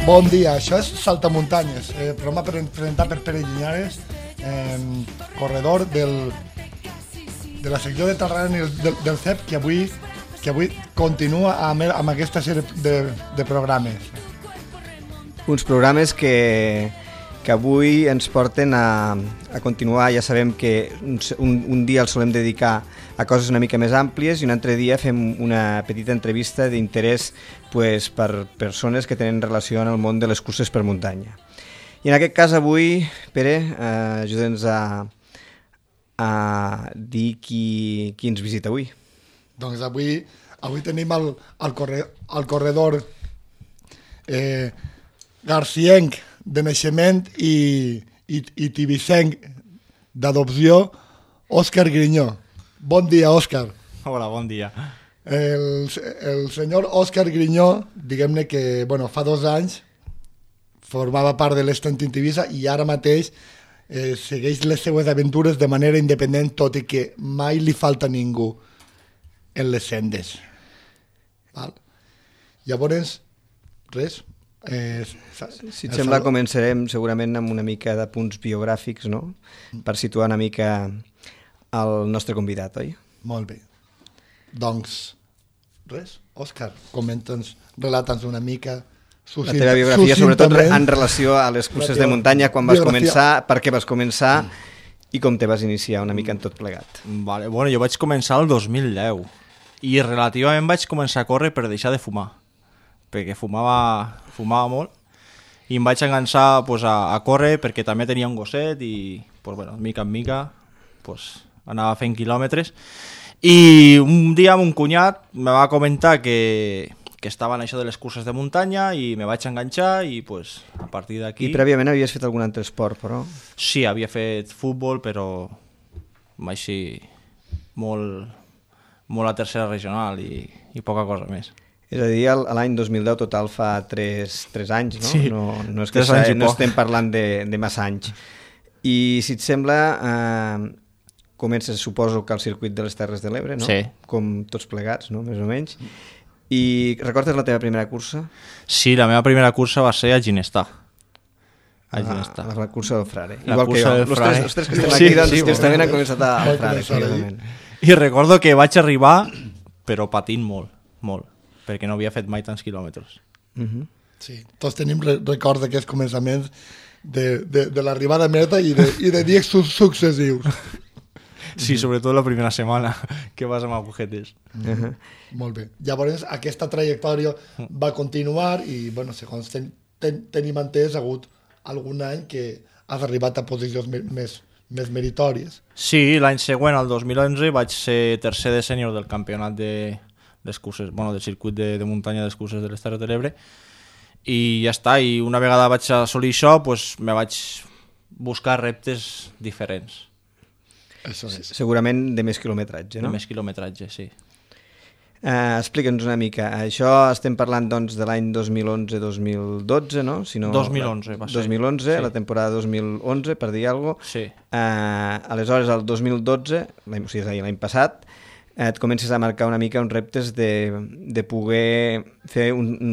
Bon dia, això és Saltamuntanyes, programa presentat per Pere Llinares, corredor de la secció de Tarragona del CEP, que avui continua amb aquesta sèrie de programes. Uns programes que avui ens porten a continuar. Ja sabem que un dia els solem dedicar a coses una mica més àmplies i un altre dia fem una petita entrevista d'interès per persones que tenen relació en el món de les curses per muntanya. I en aquest cas avui, Pere, ajuda'ns a dir qui ens visita avui. Doncs avui tenim el corredor garcienc de naixement i tibicenc d'adopció, Òscar Grinyó. Bon dia, Òscar. Hola, bon dia. El senyor Òscar Grinyó, diguem-ne que fa 2 anys formava part de l'Estantin Tivisa i ara mateix segueix les seues aventures de manera independent, tot i que mai li falta ningú en les sendes. Val? Llavors, res. Si et sembla, començarem segurament amb una mica de punts biogràfics, no? Per situar una mica el nostre convidat, oi? Molt bé. Doncs, res, Òscar, comenta'ns, relata'ns una mica la teva biografia, sobretot en relació a les curses de muntanya, quan vas començar, per què vas començar i com te vas iniciar una mica en tot plegat. Vale, bueno, jo vaig començar el 2010 i relativament vaig començar a córrer per deixar de fumar, perquè fumava molt i em vaig enganxar a córrer perquè també tenia un gosset i mica en mica anava fent quilòmetres. I un dia un cunyat me va comentar que estava en això de les curses de muntanya i me vaig enganxar i a partir d'aquí... I prèviament havies fet algun altre esport, però? Sí, havia fet futbol, però així molt a tercera regional i poca cosa més. És a dir, l'any 2010 total fa 3 anys, no? Sí, no és que no estem parlant de massa anys. I si et sembla... Comences, suposo, que al circuit de les Terres de l'Ebre, no? Sí. Com tots plegats, no? Més o menys. I recordes la teva primera cursa? Sí, la meva primera cursa va ser a Ginestar. La cursa del Frare. La Igual cursa que jo. Els tres que estem aquí, doncs, també han començat al Frare. I recordo que vaig arribar, però patint molt, perquè no havia fet mai tants quilòmetres. Sí, tots tenim records d'aquests començaments de l'arribada a meta i de dies successius. Sí, sobretot la primera setmana que vas amb agujetes. Molt bé. Llavors, aquesta trajectòria va continuar i, segons tenim entès, ha hagut algun any que has arribat a posicions més meritòries. Sí, l'any següent, el 2011, vaig ser tercer de sènior del campionat del circuit de muntanya de curses de les Terres de l'Ebre i ja està. I una vegada vaig assolir això, me vaig buscar reptes diferents. Segurament de més quilometratge, no? De més quilometratge, sí. Explica'ns una mica. Això estem parlant doncs, de l'any 2011-2012, no? 2011 va ser. 2011, sí. La temporada 2011, per dir alguna cosa. Sí. Aleshores, el 2012, o sigui, l'any passat, et comences a marcar una mica uns reptes de poder fer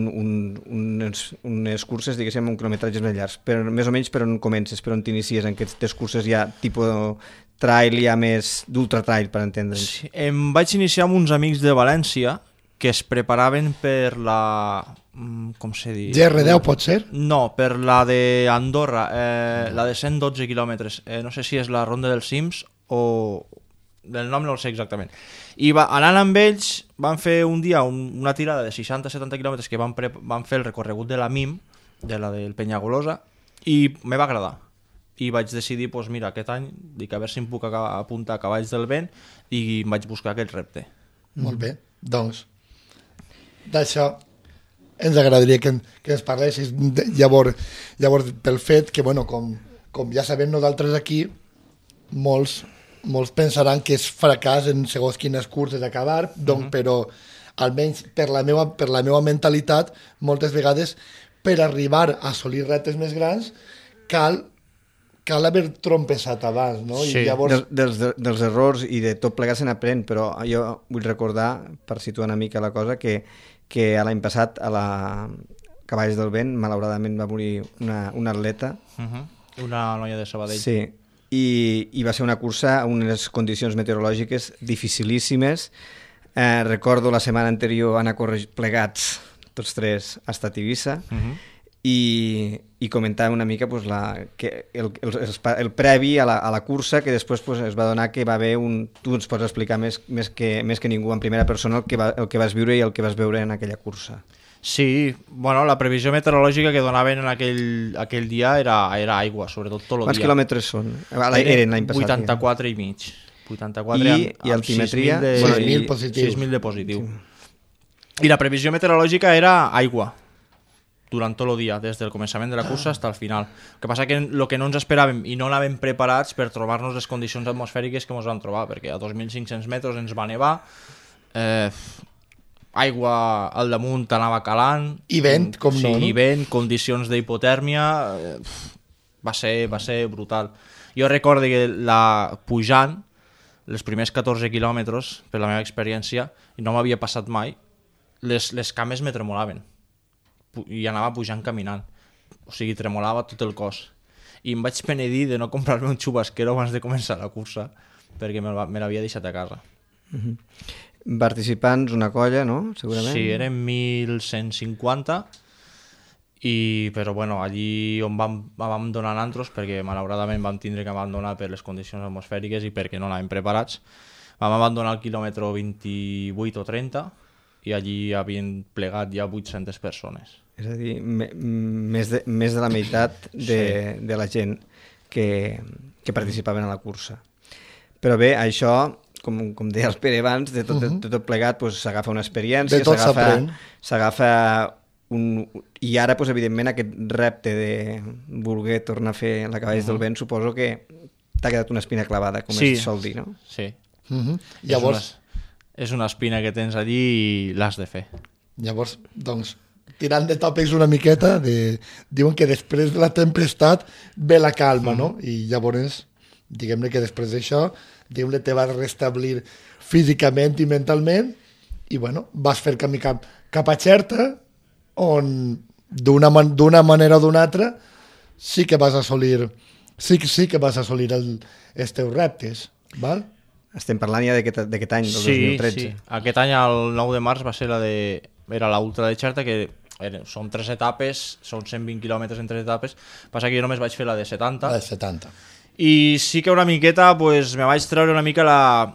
unes curses, diguéssim, amb quilometratges més llargs. Però més o menys per on comences, per on t'inicies en aquestes curses ja tipus trail, ja més d'ultra-trail, per entendre'ns. Sí, em vaig iniciar amb uns amics de València que es preparaven per la... com se diu? GR10 pot ser? No, per la d'Andorra, la de 112 quilòmetres. No sé si és la Ronda dels Cims o... del nom no el sé exactament. I anant amb ells van fer un dia una tirada de 60-70 quilòmetres que van fer el recorregut de la MIM, de la del Penyagolosa, i me va agradar. I vaig decidir, mira, aquest any, dic a veure si em puc apuntar a Cavalls del Vent i em vaig buscar aquest repte. Molt bé, doncs d'això ens agradaria que ens parlessis llavors pel fet que, com ja sabem nosaltres aquí, molts pensaran que és fracàs en segons quines curses acabar, però almenys per la meva mentalitat, moltes vegades per arribar a assolir reptes més grans cal haver trompessat abans, no? Sí, I llavors... dels errors i de tot plegat se n'aprèn, però jo vull recordar, per situar una mica la cosa, que l'any passat a Cavalls del Vent, malauradament va morir una atleta. Una noia de Sabadell. Sí, i va ser una cursa amb unes condicions meteorològiques dificilíssimes. Recordo la setmana anterior anar a córrer plegats, tots tres, a estat Eivissa, i comentar una mica pues, que el previ a la cursa, que després pues, es va donar que va haver tu ens pots explicar més que ningú en primera persona el que vas viure i el que vas veure en aquella cursa. Sí, bueno, la previsió meteorològica que donaven en aquell dia era aigua, sobretot tot el dia. Quants quilòmetres són? Eren l'any passat. 84 i mig. 84 I altimetria? 6.000 positiu. 6.000 de positiu. I la previsió meteorològica era aigua durant tot el dia, des del començament de la cursa fins al final. El que passa que el que no ens esperàvem i no anàvem preparats per trobar-nos les condicions atmosfèriques que ens vam trobar, perquè a 2.500 metres ens va nevar, aigua al damunt anava calant... I vent, com no? Sí, i vent, condicions d'hipotèrmia... Va ser brutal. Jo recordo que pujant, els primers 14 quilòmetres, per la meva experiència, i no m'havia passat mai, les cames me tremolaven. I anava pujant caminant. O sigui, tremolava tot el cos. I em vaig penedir de no comprar-me un xubasquero abans de començar la cursa, perquè me l'havia deixat a casa. Participants, una colla, no? Segurament. Sí, eren 1.150, però bueno, allí on vam donar nantros, perquè malauradament vam tindre que abandonar per les condicions atmosfèriques i perquè no anàvem preparats, vam abandonar el quilòmetre 28 o 30 i allí havien plegat ja 800 persones. És a dir, més de la meitat de la gent que participaven a la cursa. Però bé, això, com deia el Pere abans, de tot plegat s'agafa una experiència, s'agafa i ara, evidentment, aquest repte de voler tornar a fer la Cavalls del Vent, suposo que t'ha quedat una espina clavada, com es sol dir, no? Sí. Llavors... És una espina que tens allí i l'has de fer. Llavors, doncs, tirant de tòpics una miqueta, diuen que després de la tempestat ve la calma, no? I llavors, diguem-ne que després d'això, diguem-ne, te vas restablir físicament i mentalment i, bueno, vas fer camí cap a Xerta, on d'una manera o d'una altra sí que vas assolir els teus reptes, val? Estem parlant ja d'aquest any, del 2013. Sí, aquest any, el 9 de març, va ser era l'Ultra de Xerta, que són 3 etapes, són 120 quilòmetres en 3 etapes, passa que jo només vaig fer la de 70. La de 70. I sí que una miqueta, me vaig treure una mica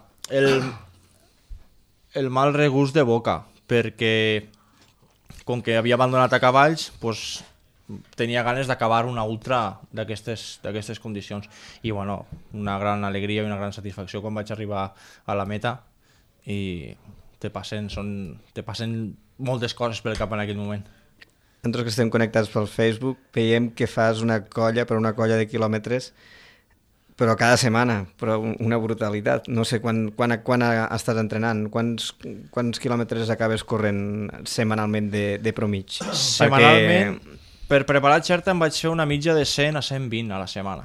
el mal regust de boca, perquè com que havia abandonat a cavalls, tenia ganes d'acabar una ultra d'aquestes condicions. I bueno, una gran alegria i una gran satisfacció quan vaig arribar a la meta i te passen moltes coses pel cap en aquell moment. Nosaltres que estem connectats pel Facebook veiem que fas una colla de quilòmetres, però cada setmana, però una brutalitat. No sé quan estàs entrenant, quants quilòmetres acabes corrent setmanalment de promig? Setmanalment, per preparar Xerta em vaig fer una mitja de 100 a 120 a la setmana.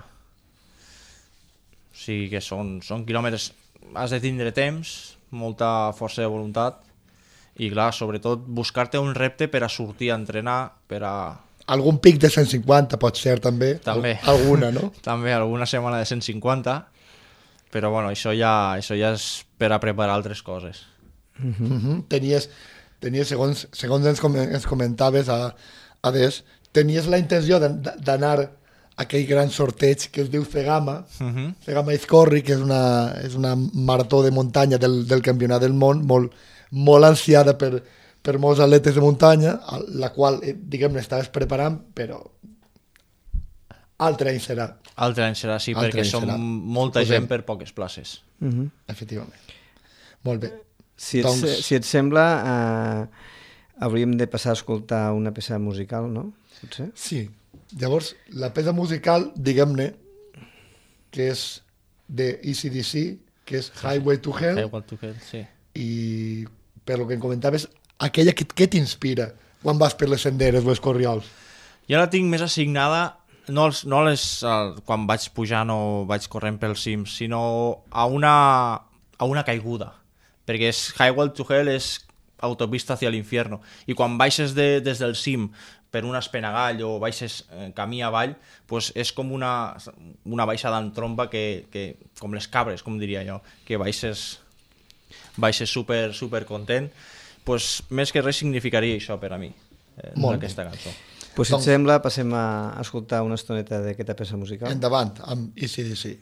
O sigui que són quilòmetres, has de tindre temps, molta força de voluntat i clar, sobretot buscar-te un repte per a sortir a entrenar, per a... Algun pic de 150 pot ser també. Alguna, no? També, alguna setmana de 150, però bueno, això ja és per a preparar altres coses. Tenies segons ens comentaves tenies la intenció d'anar a aquell gran sorteig que es diu Cegama, Cegama Izcorri, que és una marató de muntanya del Campionat del Món, molt ansiada per molts atletes de muntanya, la qual, diguem-ne, estaves preparant, però altre any serà. Altre any serà, sí, perquè som molta gent per poques places. Efectivament. Molt bé. Si et sembla, hauríem de passar a escoltar una peça musical, no? Potser? Sí. Llavors, la peça musical, diguem-ne, que és de AC/DC, que és Highway to Hell. Highway to Hell, sí. I per lo que em comentaves, aquella que t'inspira quan vas per les senderes o els corriols? Jo la tinc més assignada, quan vaig pujar no vaig corrent pels cims, sinó a una caiguda. Perquè Highway to Hell és autopista hacia l'infierno. I quan baixes des del cim per un espenagall o baixes camí avall, pues és com una baixada en tromba que com les cabres, com diria jo, que baixes super content. Pues, més que res significaria això per a mi, aquesta cançó. Pues, si et sembla, passem a escoltar una estoneta d'aquesta peça musical. Endavant, amb AC/DC.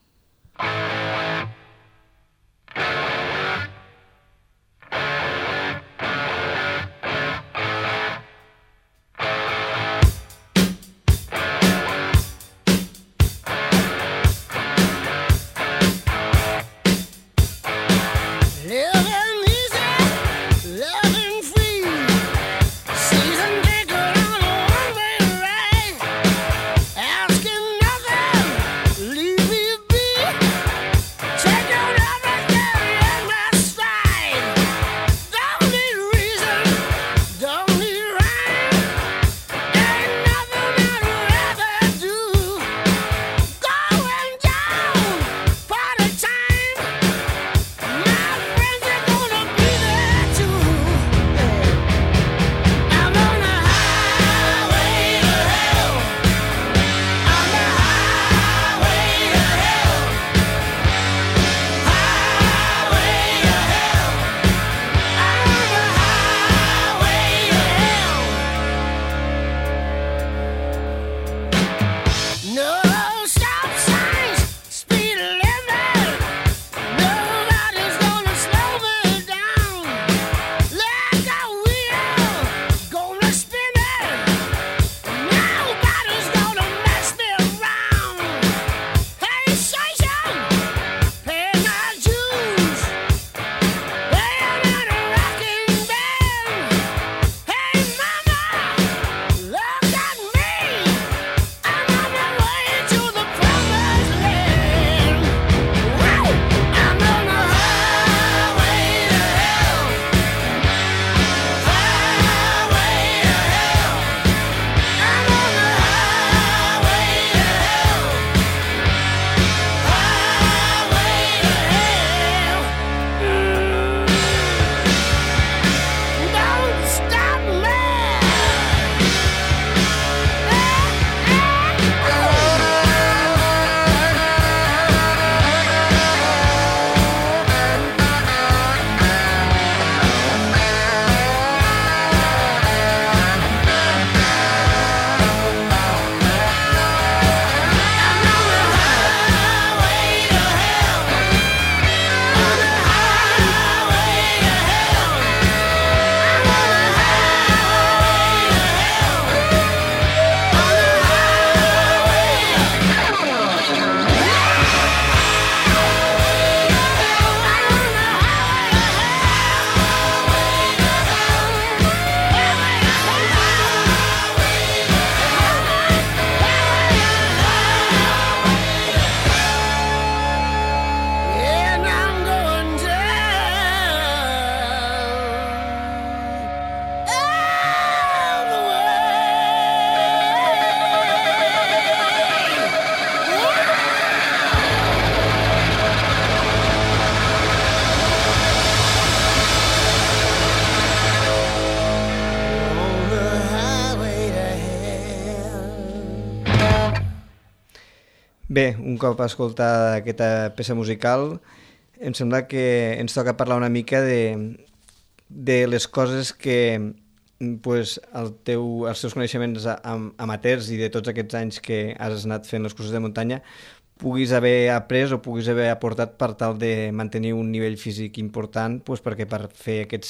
Bé, un cop escoltada aquesta peça musical, em sembla que ens toca parlar una mica de les coses que pues, els teus coneixements amateurs i de tots aquests anys que has anat fent les curses de muntanya puguis haver après o puguis haver aportat per tal de mantenir un nivell físic important, pues, perquè per fer aquests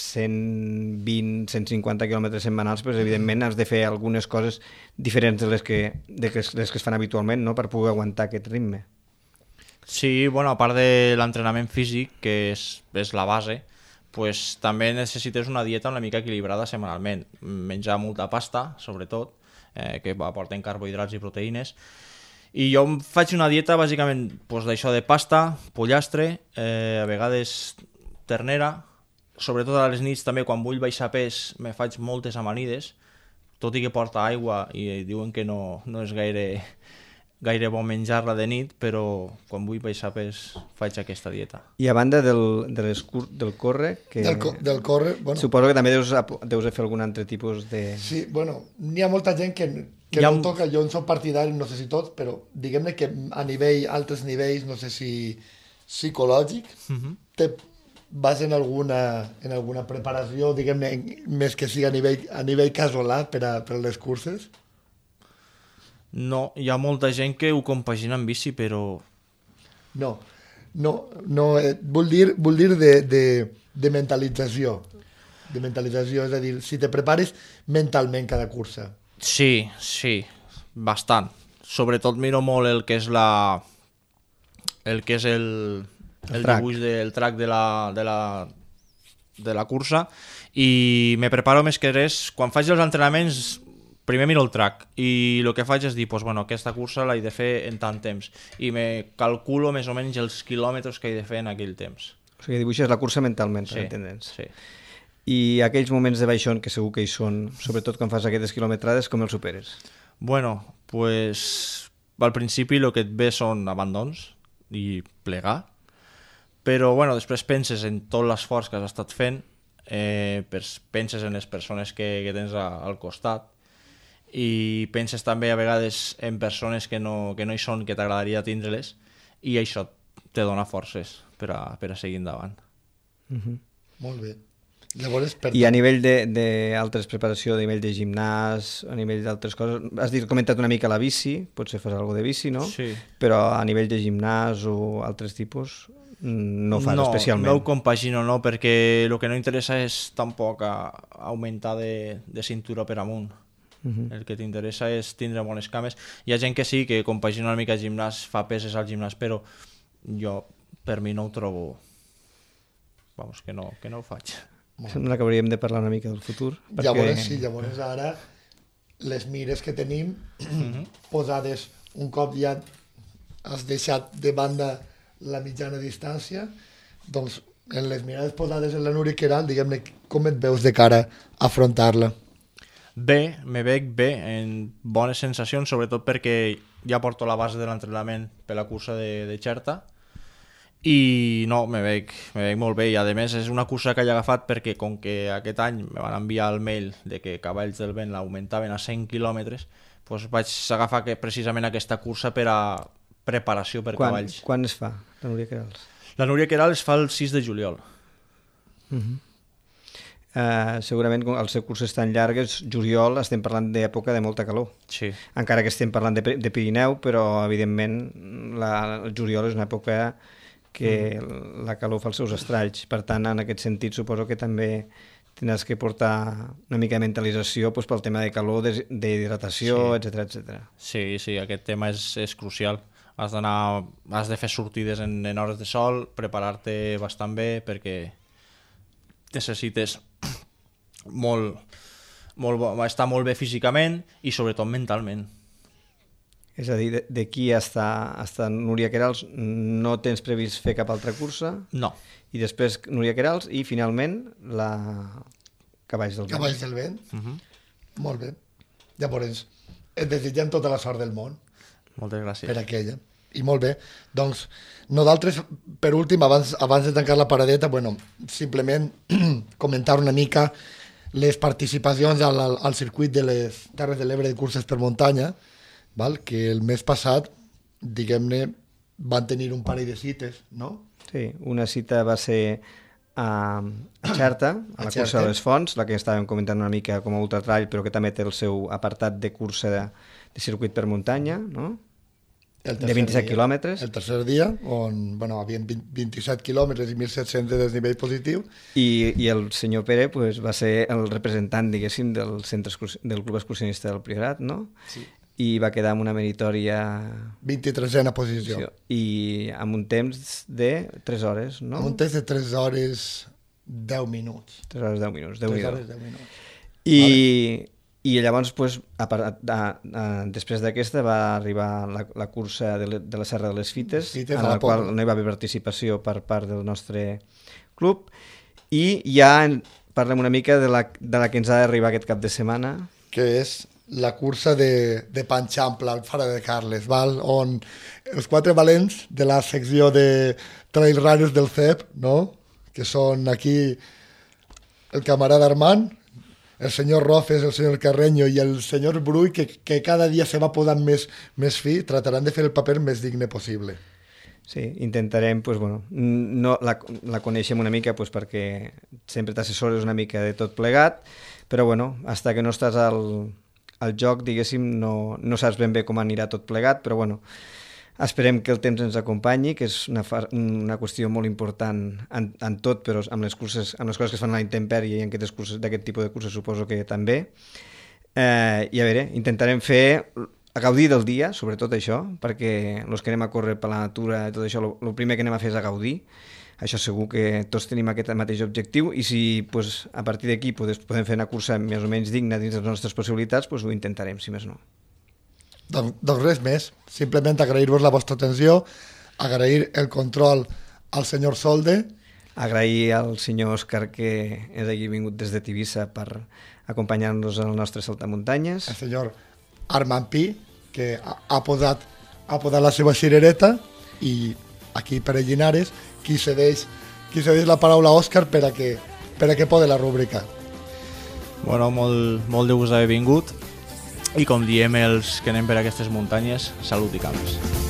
120-150 quilòmetres setmanals, pues, evidentment has de fer algunes coses diferents de les que es fan habitualment, no?, per poder aguantar aquest ritme. Sí, bueno, a part de l'entrenament físic, que és la base, pues, també necessites una dieta una mica equilibrada setmanalment. Menjar molta pasta, sobretot, que aporten carbohidrats i proteïnes. I jo em faig una dieta bàsicament pues, d'això de pasta, pollastre, a vegades ternera, sobretot a les nits també quan vull baixar pes me faig moltes amanides, tot i que porta aigua i diuen que no és gaire gaire bo menjar-la de nit, però quan vull baixar pes faig aquesta dieta. I a banda del córrer, que Del córrer, bueno, suposo que també deus fer algun altre tipus de... sí, bueno, n'hi ha molta gent que no ho toca, jo en soc partidari, no sé si tots, però diguem-ne que a altres nivells, no sé si psicològic, te vas en alguna preparació, diguem-ne, més que sigui a nivell casolà per a les curses? No, hi ha molta gent que ho compagina amb bici, però... No, vull dir de mentalització. De mentalització, és a dir, si te prepares mentalment cada cursa. Sí, bastant. Sobretot miro molt el que és el dibuix del track de la cursa, i me preparo més que res. Quan faig els entrenaments, primer miro el track i el que faig és dir, pues, bueno, aquesta cursa l'he de fer en tant temps, i me calculo més o menys els quilòmetres que he de fer en aquell temps. O sigui, dibuixes la cursa mentalment, per entendre'ns. Sí. I aquells moments de baixón, que segur que hi són, sobretot quan fas aquestes quilometrades, com els superes? Bueno, pues al principi el que et ve són abandons i plegar, però bueno, després penses en tot l'esforç que has estat fent, penses en les persones que tens al costat, i penses també a vegades en persones que no hi són, que t'agradaria tindre-les, i això te dona forces per a seguir endavant. Molt bé. Llavors, I a nivell d'altres preparació, a nivell de gimnàs, a nivell d'altres coses, has comentat una mica la bici, potser fas alguna de bici, no? Sí. Però a nivell de gimnàs o altres tipus no fas especialment. No ho compagino, no, perquè el que no interessa és tampoc augmentar de cintura per amunt. El que t'interessa és tindre bones cames. Hi ha gent que sí, que compagina una mica gimnàs, fa peses al gimnàs, però jo, per mi, no ho trobo... Vamos, que no ho faig. Sembla que hauríem de parlar una mica del futur. Perquè... Llavors ara les mires que tenim posades, un cop ja has deixat de banda la mitjana distància, doncs en les mirades posades en la Núria Queralt, diguem-ne, com et veus de cara a afrontar-la? Bé, me veig bé, en bones sensacions, sobretot perquè ja porto la base de l'entrenament per la cursa de Xerta, i no, me veig molt bé, i a més és una cursa que he agafat perquè com que aquest any me van enviar el mail de que Cavalls del Vent l'augmentaven a 100 quilòmetres, doncs vaig agafar precisament aquesta cursa per a preparació per cavalls. Quan es fa, la Núria Queralt? La Núria Queralt es fa el 6 de juliol. Segurament al ser curses tan llargues, juliol, estem parlant d'època de molta calor. Sí. Encara que estem parlant de Pirineu, però evidentment el juliol és una època que la calor fa els seus estralls. Per tant, en aquest sentit, suposo que també tindràs que portar una mica de mentalització pel tema de calor, d'hidratació, etc. Sí, aquest tema és crucial. Has de fer sortides en hores de sol, preparar-te bastant bé, perquè necessites estar molt bé físicament i sobretot mentalment. És a dir, d'aquí hasta Núria Queralt no tens previst fer cap altra cursa? No. I després Núria Queralt i finalment la Cavalls del Vent. Cavalls del Vent. Molt bé. Llavors, et desitgem tota la sort del món. Moltes gràcies. Per aquella. I molt bé. Doncs nosaltres, per últim, abans de tancar la paradeta, simplement comentar una mica les participacions al circuit de les Terres de l'Ebre de curses per muntanya, que el mes passat, diguem-ne, van tenir un parell de cites, no? Sí, una cita va ser a Xerta, a la cursa de les Fonts, la que estàvem comentant una mica com a ultratrall, però que també té el seu apartat de cursa de circuit per muntanya, no? De 27 quilòmetres. El tercer dia, on havien 27 quilòmetres i 1.700 de desnivell positiu. I el senyor Pere va ser el representant, diguéssim, del Club Excursionista del Priorat, no? Sí. I va quedar amb una meritòria... 23a posició. I amb un temps de 3 hores, no? Amb un temps de 3 hores 10 minuts. 3 hores 10 minuts, 3 hores 10 minuts. I llavors, després d'aquesta, va arribar la cursa de la Serra de les Fites, en la qual no hi va haver participació per part del nostre club, i ja parlem una mica de la que ens ha d'arribar aquest cap de setmana. Que és la cursa de Panxample al Fara de Carles, val? On els 4 valents de la secció de Trail Runners del CEP, no? Que són aquí el camarada Armand, el senyor Rofes, el senyor Carreño i el senyor Brull, que cada dia se va podant més fi, trataran de fer el paper més digne possible. Sí, intentarem, pues, bueno, no, la coneixem una mica pues, perquè sempre t'assessores una mica de tot plegat, però bueno, fins que no estàs al joc, diguéssim, no saps ben bé com anirà tot plegat, però bueno, esperem que el temps ens acompanyi, que és una qüestió molt important en tot, però amb les coses que es fan a la intempèrie i en d'aquest tipus de curses suposo que també. I a veure, intentarem a gaudir del dia, sobretot això, perquè els que anem a córrer per la natura i tot això, el primer que anem a fer és a gaudir. Això segur que tots tenim aquest mateix objectiu i si pues, a partir d'aquí podem fer una cursa més o menys digna dins de les nostres possibilitats, pues, ho intentarem, si més no. Doncs res més, simplement agrair-vos la vostra atenció, agrair el control al senyor Solde, agrair al senyor Òscar que és aquí vingut des de Tivissa per acompanyar-nos en el nostre saltamuntanyes, el senyor Armand Pi, que ha posat la seva cirereta, i aquí per a Llinares qui cedeix la paraula a Òscar per a que pode la rúbrica. Bueno, molt de gust d'haver vingut i com diem els que anem per aquestes muntanyes, salut i calmes.